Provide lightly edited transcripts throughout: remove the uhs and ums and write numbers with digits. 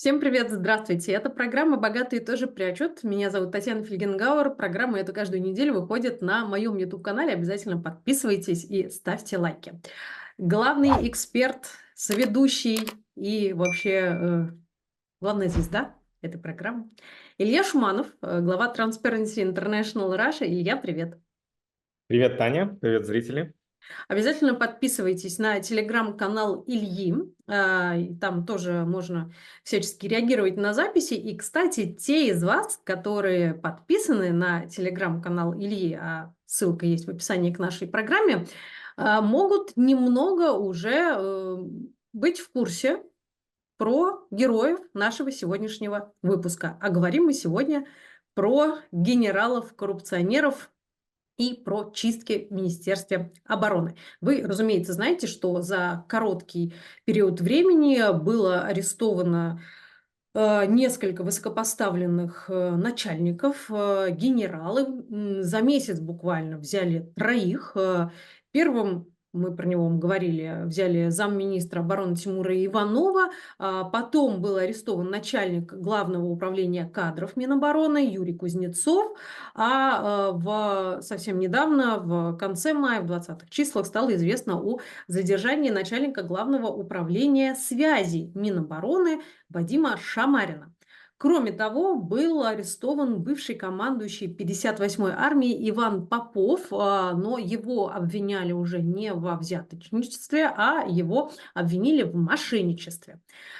Всем привет, здравствуйте. Это программа «Богатые тоже прячут». Меня зовут Татьяна Фельгенгауэр. Программа эту каждую неделю выходит на моем YouTube-канале. Обязательно подписывайтесь и ставьте лайки. Главный эксперт, соведущий и вообще главная звезда этой программы Илья Шуманов, глава Transparency International Russia. Илья, привет. Привет, Таня. Привет, зрители. Обязательно подписывайтесь на телеграм-канал Ильи. И там тоже можно всячески реагировать на записи. И, кстати, те из вас, которые подписаны на телеграм-канал Ильи, а ссылка есть в описании к нашей программе, могут немного уже быть в курсе про героев нашего сегодняшнего выпуска. А говорим мы сегодня про генералов-коррупционеров и про чистки в Министерстве обороны. Вы, разумеется, знаете, что за короткий период времени было арестовано несколько высокопоставленных начальников, генералы. За месяц буквально взяли троих. Первым, мы про него говорили, взяли замминистра обороны Тимура Иванова. Потом был арестован начальник Главного управления кадров Минобороны Юрий Кузнецов. Совсем недавно, в конце мая, в 20-х числах, стало известно о задержании начальника Главного управления связи Минобороны Вадима Шамарина. Кроме того, был арестован бывший командующий 58-й армией Иван Попов, но его обвиняли уже не во взяточничестве, а его обвинили в мошенничестве.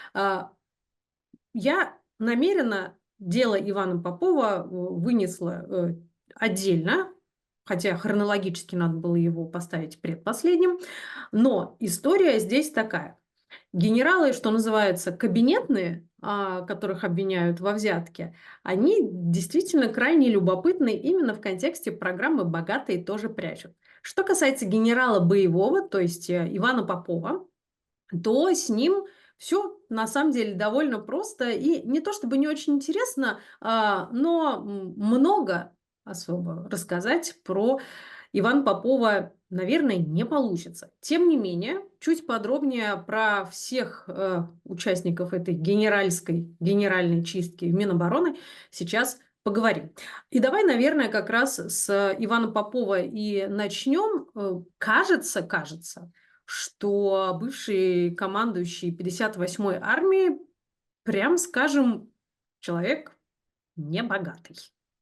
Я намеренно дело Ивана Попова вынесла отдельно, хотя хронологически надо было его поставить предпоследним, но история здесь такая. Генералы, что называется, кабинетные, которых обвиняют во взятке, они действительно крайне любопытны именно в контексте программы «Богатые тоже прячут». Что касается генерала боевого, то есть Ивана Попова, то с ним все на самом деле довольно просто и не то чтобы не очень интересно, но много особо рассказать про Ивана Попова, наверное, не получится. Тем не менее, чуть подробнее про всех участников этой генеральной чистки в Минобороны сейчас поговорим. И давай, наверное, как раз с Ивана Попова и начнем. Кажется, что бывший командующий 58-й армией, прям скажем, человек небогатый.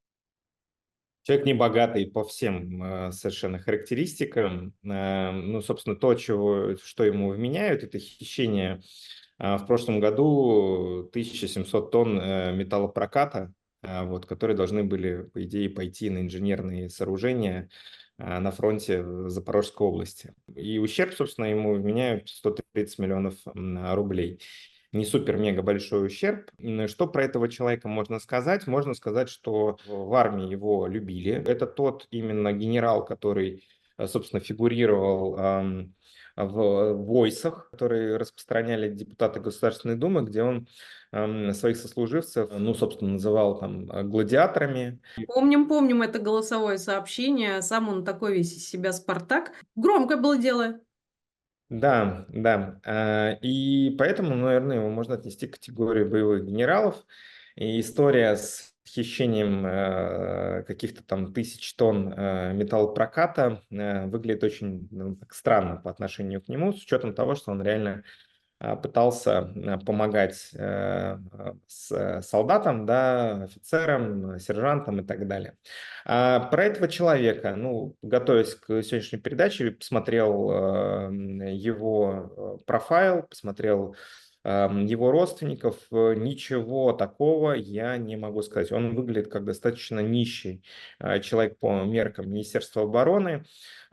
Человек небогатый по всем совершенно характеристикам. Ну, собственно, что ему вменяют, это хищение в прошлом году 1700 тонн металлопроката, которые должны были, по идее, пойти на инженерные сооружения на фронте в Запорожской области. И ущерб, собственно, ему вменяют 130 миллионов рублей. Не супер-мега большой ущерб. Что про этого человека можно сказать? Можно сказать, что в армии его любили. Это тот именно генерал, который, собственно, фигурировал в войсах, которые распространяли депутаты Государственной Думы, где он своих сослуживцев, ну, собственно, называл там гладиаторами. Помним это голосовое сообщение. Сам он такой весь из себя Спартак. Громкое было дело. Да, да. И поэтому, наверное, его можно отнести к категории боевых генералов. И история с хищением каких-то там тысяч тонн металлопроката выглядит очень так странно по отношению к нему, с учетом того, что он реально пытался помогать солдатам, да, офицерам, сержантам и так далее. Про этого человека, ну, готовясь к сегодняшней передаче, посмотрел его профайл, посмотрел его родственников, ничего такого я не могу сказать. Он выглядит как достаточно нищий человек по меркам Министерства обороны.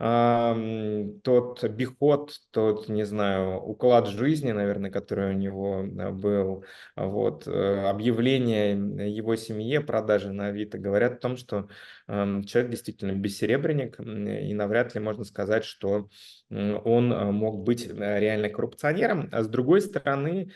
Тот обиход, тот, не знаю, уклад жизни, наверное, который у него был, объявление его семье, продажи на Авито говорят о том, что человек действительно бессеребренник, и навряд ли можно сказать, что он мог быть реально коррупционером. А с другой стороны,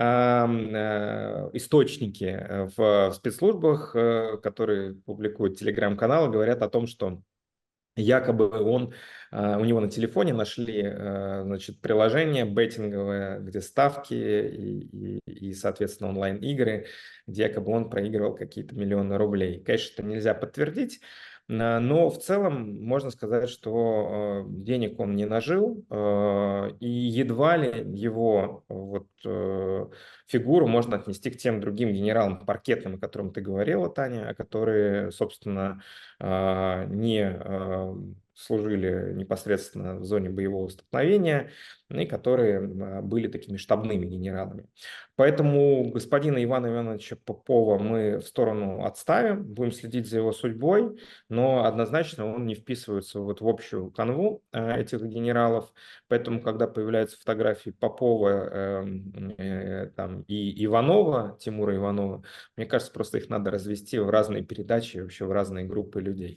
источники в спецслужбах, которые публикуют телеграм-каналы, говорят о том, что Якобы у него на телефоне нашли, значит, приложение беттинговое, где ставки и, соответственно, онлайн-игры, где якобы он проигрывал какие-то миллионы рублей. Конечно, это нельзя подтвердить, но в целом можно сказать, что денег он не нажил, и едва ли его вот фигуру можно отнести к тем другим генералам паркетным, о котором ты говорила, Таня, которые, собственно, не служили непосредственно в зоне боевого столкновения и которые были такими штабными генералами. Поэтому господина Ивана Ивановича Попова мы в сторону отставим, будем следить за его судьбой, но однозначно он не вписывается вот в общую канву этих генералов. Поэтому, когда появляются фотографии Попова там, и Иванова, Тимура Иванова, мне кажется, просто их надо развести в разные передачи, вообще в разные группы людей.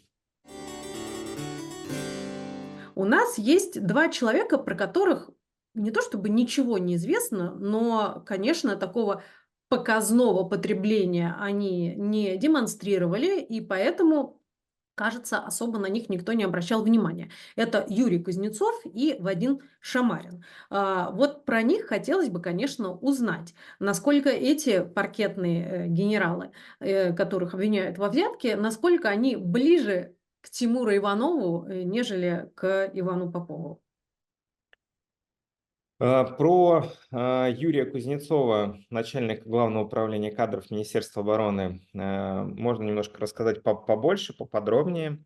У нас есть 2 человека, про которых не то чтобы ничего не известно, но, конечно, такого показного потребления они не демонстрировали, и поэтому, кажется, особо на них никто не обращал внимания. Это Юрий Кузнецов и Вадим Шамарин. Вот про них хотелось бы, конечно, узнать, насколько эти паркетные, генералы, которых обвиняют во взятке, насколько они ближе к Тимуру Иванову, нежели к Ивану Попову. Про Юрия Кузнецова, начальника Главного управления кадров Министерства обороны, можно немножко рассказать побольше, поподробнее.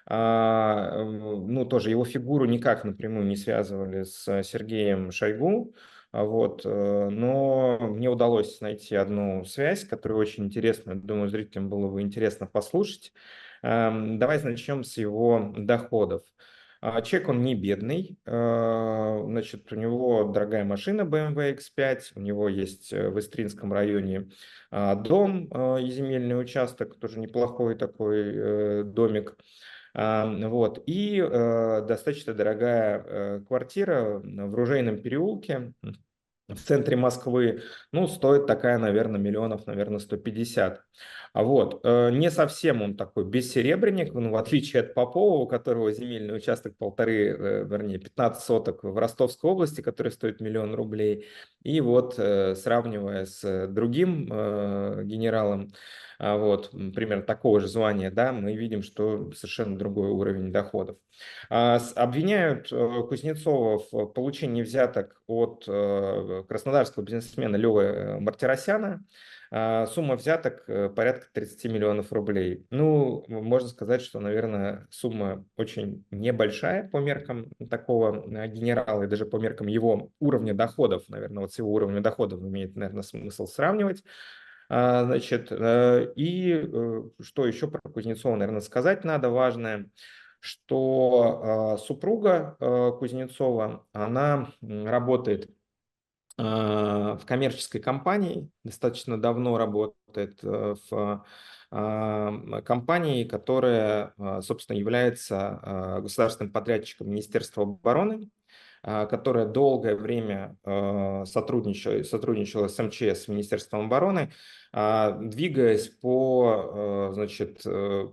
Ну, тоже его фигуру никак напрямую не связывали с Сергеем Шойгу, вот, но мне удалось найти одну связь, которая очень интересна, думаю, зрителям было бы интересно послушать. Давайте начнем с его доходов. Человек, он не бедный, значит, у него дорогая машина BMW X5, у него есть в Истринском районе дом и земельный участок, тоже неплохой такой домик, вот, и достаточно дорогая квартира в Ружейном переулке, в центре Москвы, ну, стоит такая, наверное, миллионов, наверное, 150. Вот. Не совсем он такой бессеребренник, ну, в отличие от Попова, у которого земельный участок вернее, 15 соток в Ростовской области, который стоит миллион рублей. И вот, сравнивая с другим генералом, вот, примерно такого же звания, да, мы видим, что совершенно другой уровень доходов. Обвиняют Кузнецова в получении взяток от краснодарского бизнесмена Лёвы Мартиросяна. Сумма взяток порядка 30 миллионов рублей. Ну, можно сказать, что, наверное, сумма очень небольшая по меркам такого генерала и даже по меркам его уровня доходов. Наверное, вот с его уровнем доходов имеет, наверное, смысл сравнивать. Значит, что еще про Кузнецова, наверное, сказать надо важное, что супруга Кузнецова, она работает в коммерческой компании, достаточно давно работает в компании, которая, собственно, является государственным подрядчиком Министерства обороны, которая долгое время сотрудничала с МЧС, с Министерством обороны, двигаясь значит,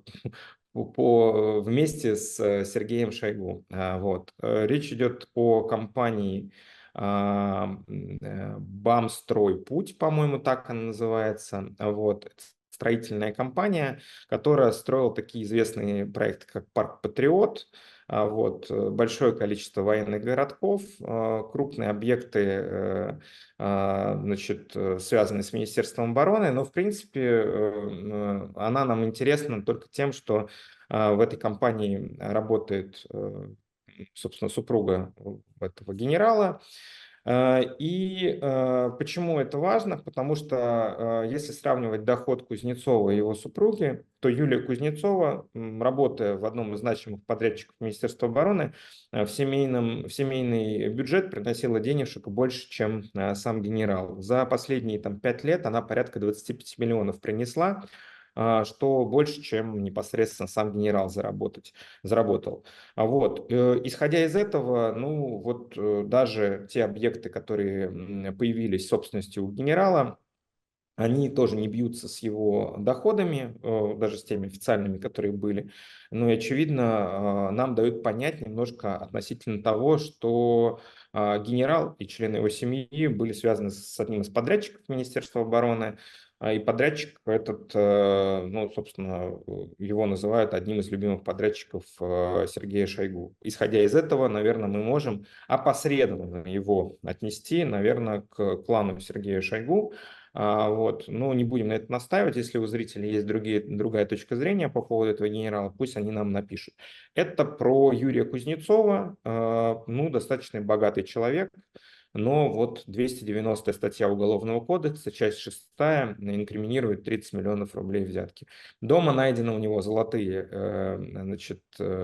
вместе с Сергеем Шойгу. Вот. Речь идет о компании «Бамстройпуть», по-моему, так она называется. Вот. Это строительная компания, которая строила такие известные проекты, как «Парк Патриот», вот, большое количество военных городков, крупные объекты, значит, связанные с Министерством обороны, но, в принципе, она нам интересна только тем, что в этой компании работает, собственно, супруга этого генерала. Почему это важно? Потому что если сравнивать доход Кузнецова и его супруги, то Юлия Кузнецова, работая в одном из значимых подрядчиков Министерства обороны, в семейный бюджет приносила денежек больше, чем сам генерал. За последние 5 лет она порядка 25 миллионов принесла, что больше, чем непосредственно сам генерал заработал. Вот. Исходя из этого, ну вот даже те объекты, которые появились в собственности у генерала, Они тоже не бьются с его доходами, даже с теми официальными, которые были. Ну и, очевидно, нам дают понять немножко относительно того, что генерал и члены его семьи были связаны с одним из подрядчиков Министерства обороны, и подрядчик этот, ну, собственно, его называют одним из любимых подрядчиков Сергея Шойгу. Исходя из этого, наверное, мы можем опосредованно его отнести, наверное, к клану Сергея Шойгу. Вот. Ну, не будем на это настаивать. Если у зрителей есть другая точка зрения по поводу этого генерала, пусть они нам напишут. Это про Юрия Кузнецова. Ну, достаточно богатый человек. Но вот 290 статья Уголовного кодекса, часть 6, инкриминирует 30 миллионов рублей взятки. Дома найдены у него золотые значит,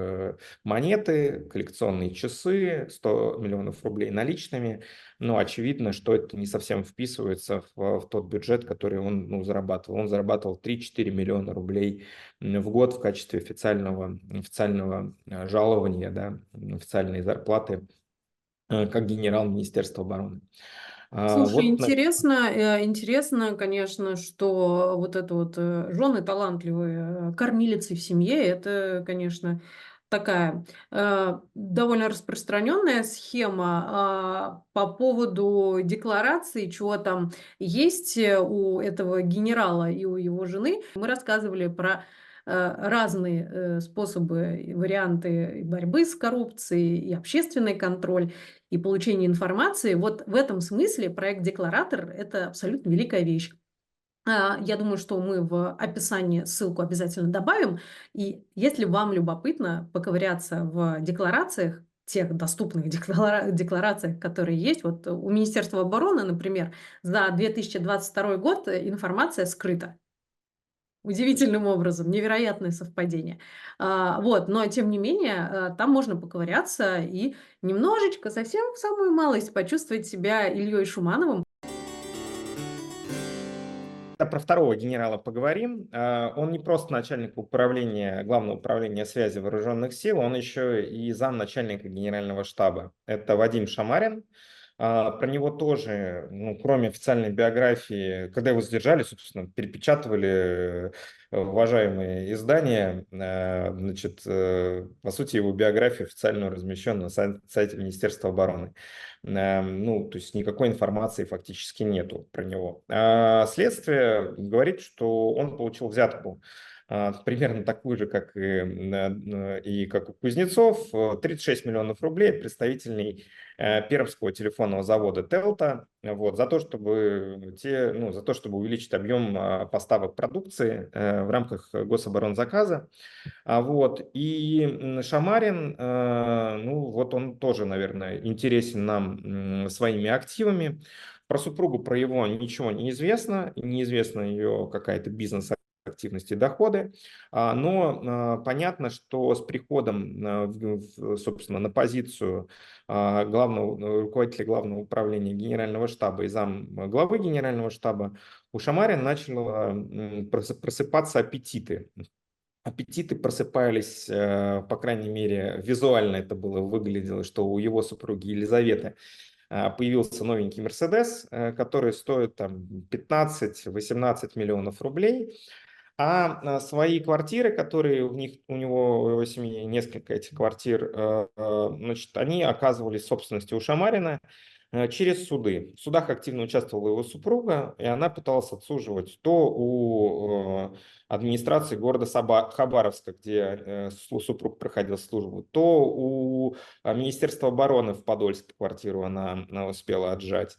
монеты, коллекционные часы, 100 миллионов рублей наличными. Но очевидно, что это не совсем вписывается в тот бюджет, который он, ну, зарабатывал. Он зарабатывал 3-4 миллиона рублей в год в качестве официального жалования, да, официальной зарплаты как генерал Министерства обороны. Слушай, Вот, интересно, интересно, конечно, что вот это вот жены талантливые, кормилицы в семье, это, конечно, такая довольно распространенная схема по поводу декларации, чего там есть у этого генерала и у его жены. Мы рассказывали про разные способы и варианты борьбы с коррупцией и общественный контроль и получение информации. Вот в этом смысле проект «Декларатор» — это абсолютно великая вещь. Я думаю, что мы в описании ссылку обязательно добавим. И если вам любопытно поковыряться в декларациях, тех доступных декларациях, которые есть, вот у Министерства обороны, например, за 2022 год информация скрыта. Удивительным образом, невероятное совпадение. Вот, но тем не менее, там можно поковыряться и немножечко, совсем самую малость, почувствовать себя Ильей Шумановым. про второго генерала поговорим. Он не просто начальник управления, главного управления связи вооруженных сил, он еще и замначальника генерального штаба. Это Вадим Шамарин. Про него тоже, ну, кроме официальной биографии, когда его задержали, собственно, перепечатывали уважаемые издания, значит, по сути, его биография официально размещена на сайте Министерства обороны. Ну, то есть никакой информации фактически нету про него. Следствие говорит, что он получил взятку примерно такую же, как и как у Кузнецов, 36 миллионов рублей от представителей Пермского телефонного завода «Телта», вот, за то, чтобы за то, чтобы увеличить объем поставок продукции в рамках гособоронзаказа. Вот. И Шамарин, ну вот он тоже, наверное, интересен нам своими активами. Про супругу, про его ничего не известно, неизвестна ее какая-то бизнес-активность и доходы, но понятно, что с приходом, собственно, на позицию руководителя главного управления генерального штаба и зам главы генерального штаба у Шамарина начало просыпаться аппетиты просыпались, по крайней мере, визуально это было, выглядело, что у его супруги Елизаветы появился новенький Мерседес, который стоит там 15-18 миллионов рублей. Свои квартиры, которые у него, у его семьи несколько этих квартир, значит, они оказывались собственностью у Шамарина через суды. В судах активно участвовала его супруга, и она пыталась отсуживать то у администрации города Хабаровска, где супруг проходил службу, то у Министерства обороны в Подольске квартиру она успела отжать.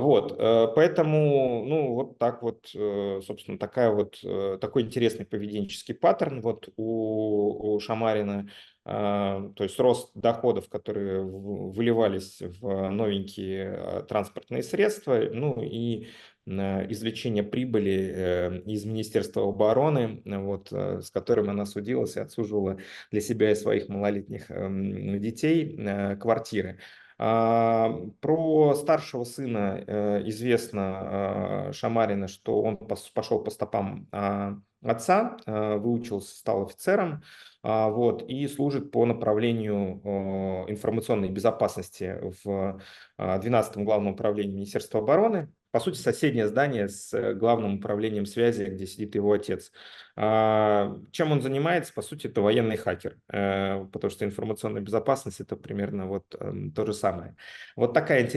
Поэтому, ну, вот так вот, собственно, такой интересный поведенческий паттерн вот у Шамарина. То есть рост доходов, которые выливались в новенькие транспортные средства, ну и извлечение прибыли из Министерства обороны, вот, с которым она судилась и отсуживала для себя и своих малолетних детей квартиры. Про старшего сына известно Шамарина, что он пошел по стопам отца, выучился, стал офицером, вот, и служит по направлению информационной безопасности в 12-м главном управлении Министерства обороны. по сути, соседнее здание с главным управлением связи, где сидит его отец. Чем он занимается? По сути, это военный хакер, потому что информационная безопасность – это примерно вот то же самое. Вот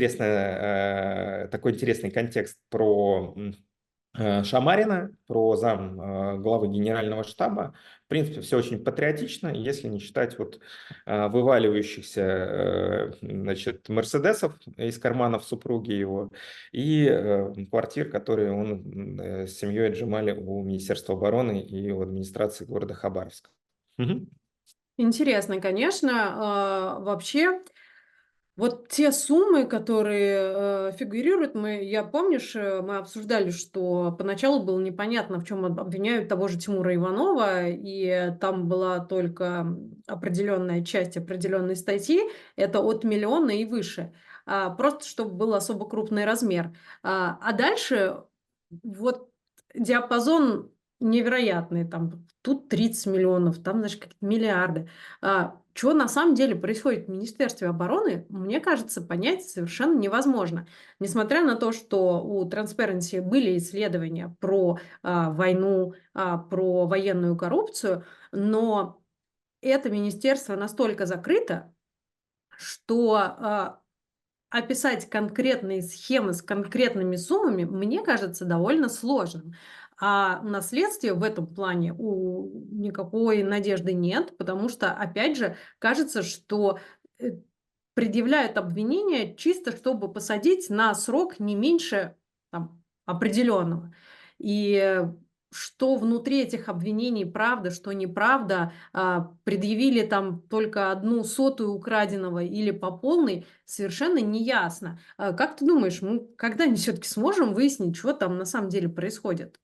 такой интересный контекст про Шамарина, про зам главы генерального штаба. В принципе, все очень патриотично, если не считать вот вываливающихся значит, мерседесов из карманов супруги его и квартир, которые он с семьей отжимали у Министерства обороны и у администрации города Хабаровска. Мгм. Интересно, конечно. Вообще, вот те суммы, которые, фигурируют, я, помнишь, мы обсуждали, что поначалу было непонятно, в чем обвиняют того же Тимура Иванова, и там была только определенная часть определенной статьи, это от миллиона и выше, просто чтобы был особо крупный размер. А дальше вот диапазон невероятный, там тут 30 миллионов, там, значит, какие-то миллиарды. Чё на самом деле происходит в Министерстве обороны, мне кажется, понять совершенно невозможно. Несмотря на то, что у Transparency были исследования про войну, про военную коррупцию, но это министерство настолько закрыто, что описать конкретные схемы с конкретными суммами, мне кажется, довольно сложным. А на следствие в этом плане никакой надежды нет, потому что, опять же, кажется, что э, предъявляют обвинения чисто, чтобы посадить на срок не меньше там, определенного. И что внутри этих обвинений правда, что неправда, предъявили там только одну сотую украденного или по полной, совершенно неясно. Как ты думаешь, мы когда-нибудь все-таки сможем выяснить, что там на самом деле происходит?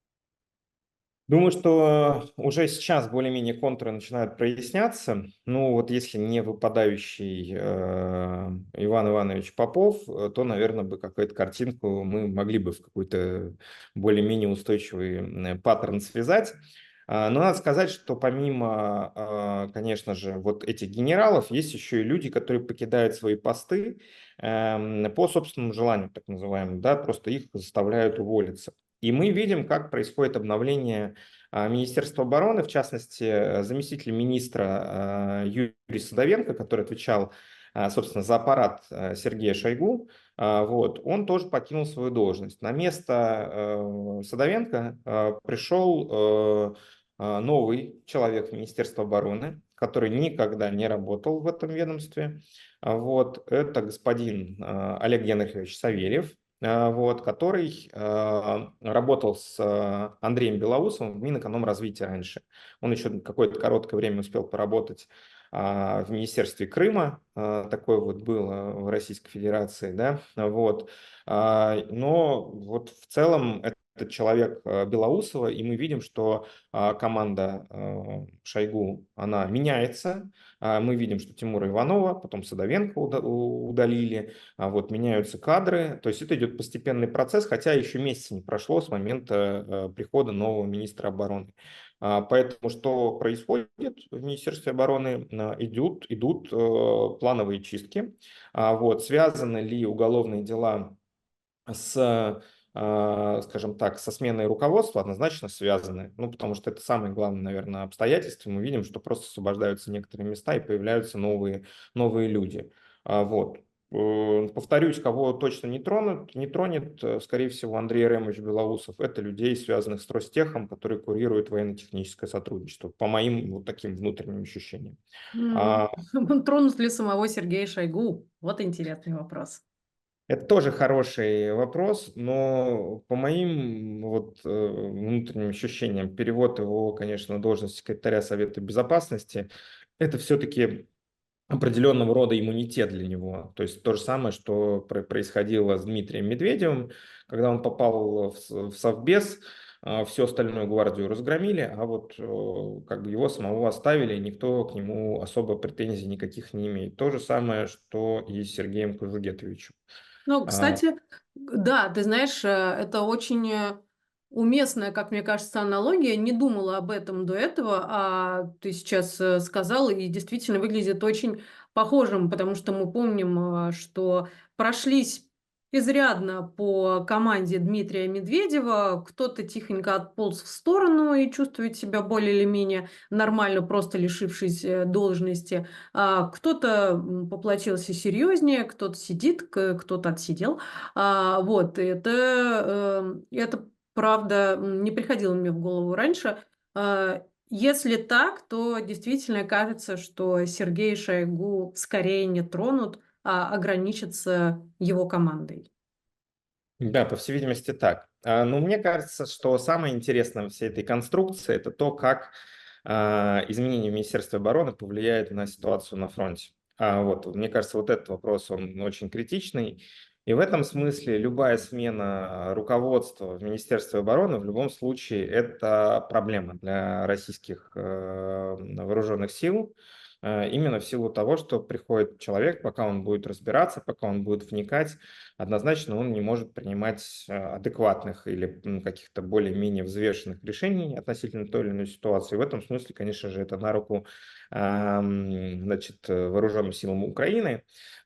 Думаю, что уже сейчас более-менее контуры начинают проясняться. Ну, вот если не выпадающий Иван Иванович Попов, то, наверное, бы какую-то картинку мы могли бы в какой-то более-менее устойчивый паттерн связать. Но надо сказать, что помимо, конечно же, вот этих генералов, есть еще и люди, которые покидают свои посты по собственному желанию, так называемому, да, просто их заставляют уволиться. И мы видим, как происходит обновление Министерства обороны, в частности, заместитель министра Юрий Садовенко, который отвечал, собственно, за аппарат Сергея Шойгу, вот, он тоже покинул свою должность. На место Садовенко пришел новый человек в Министерство обороны, который никогда не работал в этом ведомстве. Вот, это господин Олег Генрихович Савельев, вот, который работал с Андреем Белоусовым в Минэкономразвития раньше. Он еще какое-то короткое время успел поработать в Министерстве Крыма, такое вот было в Российской Федерации, да, вот. Но вот в целом этот человек Белоусова, и мы видим, что команда Шойгу, она меняется. Мы видим, что Тимура Иванова, потом Садовенко удалили, вот меняются кадры, то есть это идет постепенный процесс, хотя еще месяца не прошло с момента прихода нового министра обороны. Поэтому что происходит в Министерстве обороны? Идут плановые чистки. Вот, связаны ли уголовные дела с, скажем так, со сменой руководства? Однозначно связаны. Ну, потому что это самое главное, наверное, обстоятельство. Мы видим, что просто освобождаются некоторые места и появляются новые люди. Вот. Повторюсь, кого точно не тронет, скорее всего, Андрей Ремович Белоусов. Это людей, связанных с Ростехом, которые курируют военно-техническое сотрудничество, по моим вот таким внутренним ощущениям. А, Тронут ли самого Сергея Шойгу? Вот интересный вопрос. Это тоже хороший вопрос, но по моим вот внутренним ощущениям, перевод его, конечно, на должность секретаря Совета Безопасности, это все-таки определенного рода иммунитет для него. То есть то же самое, что происходило с Дмитрием Медведевым, когда он попал в Совбез, всю остальную гвардию разгромили, а вот как бы его самого оставили, и никто к нему особо претензий никаких не имеет. То же самое, что и с Сергеем Кужугетовичем. Ну, А, кстати, да, ты знаешь, это очень уместная, как мне кажется, аналогия. Не думала об этом до этого, а ты сейчас сказала, и действительно выглядит очень похожим, потому что мы помним, что прошлись изрядно по команде Дмитрия Медведева. Кто-то тихонько отполз в сторону и чувствует себя более или менее нормально, просто лишившись должности. Кто-то поплатился серьезнее, кто-то сидит, кто-то отсидел. Вот, это правда не приходило мне в голову раньше. Если так, то действительно кажется, что Сергей Шойгу скорее не тронут, ограничится его командой. Да, по всей видимости, так. Но мне кажется, что самое интересное во всей этой конструкции – это то, как изменение в Министерстве обороны повлияет на ситуацию на фронте. Мне кажется, вот этот вопрос, он очень критичный. И в этом смысле любая смена руководства в Министерстве обороны в любом случае это проблема для российских вооруженных сил. Именно в силу того, что приходит человек, пока он будет разбираться, пока он будет вникать, однозначно он не может принимать адекватных или каких-то более-менее взвешенных решений относительно той или иной ситуации. В этом смысле, конечно же, это на руку вооруженным силам Украины.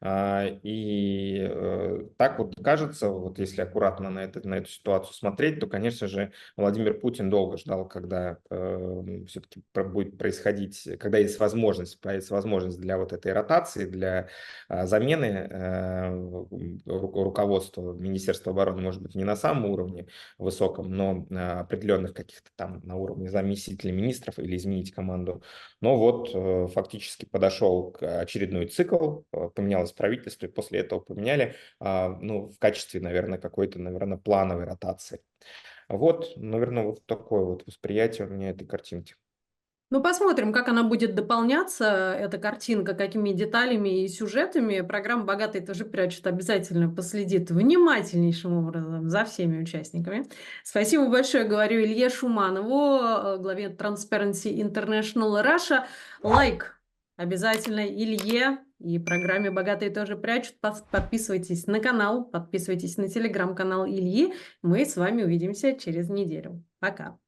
Так вот кажется, вот если аккуратно на эту ситуацию смотреть, то, конечно же, Владимир Путин долго ждал, когда все-таки будет происходить, когда есть возможность, появится возможность для вот этой ротации, для замены руководства Министерства обороны, может быть, не на самом уровне высоком, но на определенных каких-то там на уровне заместителей министров или изменить команду. Но вот фактически подошел к очередной цикл, поменялось правительство, и после этого поменяли, ну, в качестве, наверное, какой-то, наверное, плановой ротации. Вот, наверное, вот такое вот восприятие у меня этой картинки. Ну, посмотрим, как она будет дополняться, эта картинка, какими деталями и сюжетами. Программа «Богатые тоже прячут» обязательно последит внимательнейшим образом за всеми участниками. Спасибо большое, говорю Илье Шуманову, главе Transparency International Russia. Лайк обязательно Илье и программе «Богатые тоже прячут». Подписывайтесь на канал, подписывайтесь на телеграм-канал Ильи. Мы с вами увидимся через неделю. Пока.